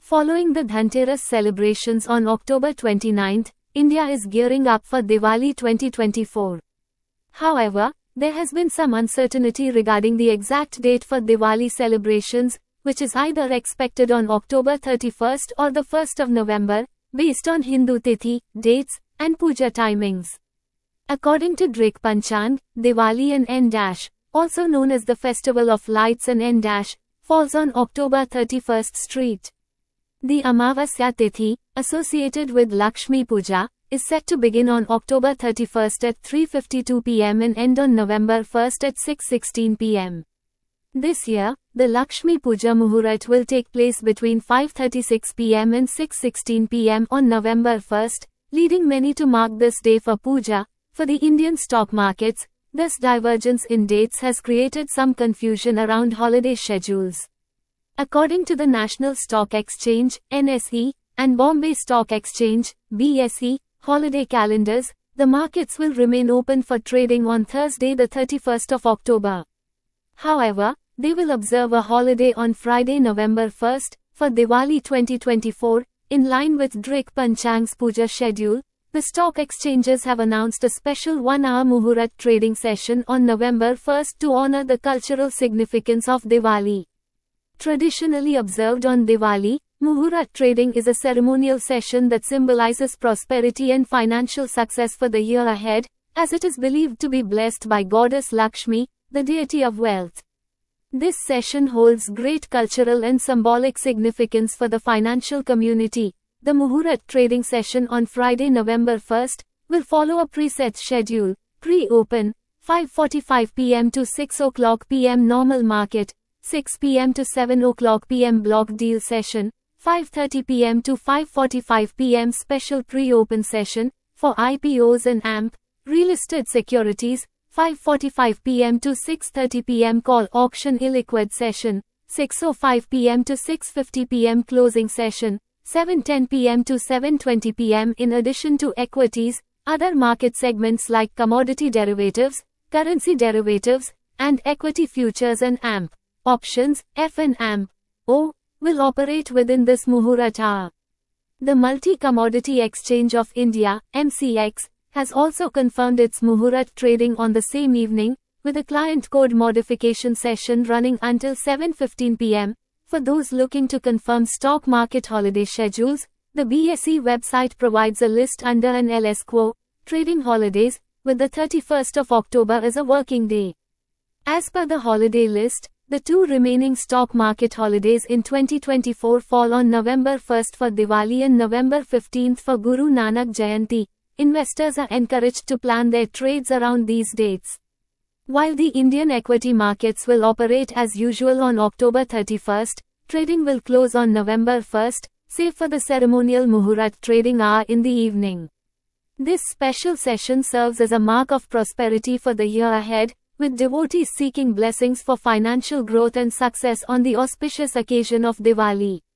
Following the Dhanteras celebrations on October 29, India is gearing up for Diwali 2024. However, there has been some uncertainty regarding the exact date for Diwali celebrations, which is either expected on October 31 or the 1st of November, based on Hindu Tithi, dates, and puja timings. According to Drik Panchang, Diwali and N-, also known as the Festival of Lights and N-, falls on October 31st street. The Amavasya Tithi, associated with Lakshmi Puja, is set to begin on October 31st at 3:52 p.m. and end on November 1st at 6:16 p.m. This year, the Lakshmi Puja Muhurat will take place between 5:36 p.m. and 6:16 p.m. on November 1st, leading many to mark this day for puja. For the Indian stock markets, this divergence in dates has created some confusion around holiday schedules. According to the National Stock Exchange, NSE, and Bombay Stock Exchange, BSE, holiday calendars, the markets will remain open for trading on Thursday the 31st of October. However, they will observe a holiday on Friday November 1st, for Diwali 2024, in line with Drik Panchang's puja schedule. The stock exchanges have announced a special 1-hour Muhurat trading session on November 1st to honor the cultural significance of Diwali. Traditionally observed on Diwali, Muhurat trading is a ceremonial session that symbolizes prosperity and financial success for the year ahead, as it is believed to be blessed by goddess Lakshmi, the deity of wealth. This session holds great cultural and symbolic significance for the financial community. The Muhurat trading session on Friday, November 1st, will follow a preset schedule: pre-open, 5:45 p.m. to 6 o'clock p.m. normal market, 6 p.m. to 7 o'clock p.m. block deal session, 5:30 p.m. to 5:45 p.m. special pre-open session, for IPOs and AMP, relisted securities, 5:45 p.m. to 6:30 p.m. call auction illiquid session, 6:05 p.m. to 6:50 p.m. closing session, 7:10 p.m. to 7:20 p.m. In addition to equities, other market segments like commodity derivatives, currency derivatives, and equity futures and AMP options, F and AMP O, will operate within this Muhurat hour. The Multi-Commodity Exchange of India, MCX, has also confirmed its Muhurat trading on the same evening, with a client code modification session running until 7:15 p.m. For those looking to confirm stock market holiday schedules, the BSE website provides a list under an LS Quo, trading holidays, with the 31st of October as a working day. As per the holiday list, the two remaining stock market holidays in 2024 fall on November 1st for Diwali and November 15th for Guru Nanak Jayanti. Investors are encouraged to plan their trades around these dates. While the Indian equity markets will operate as usual on October 31st, trading will close on November 1st, save for the ceremonial Muhurat trading hour in the evening. This special session serves as a mark of prosperity for the year ahead, with devotees seeking blessings for financial growth and success on the auspicious occasion of Diwali.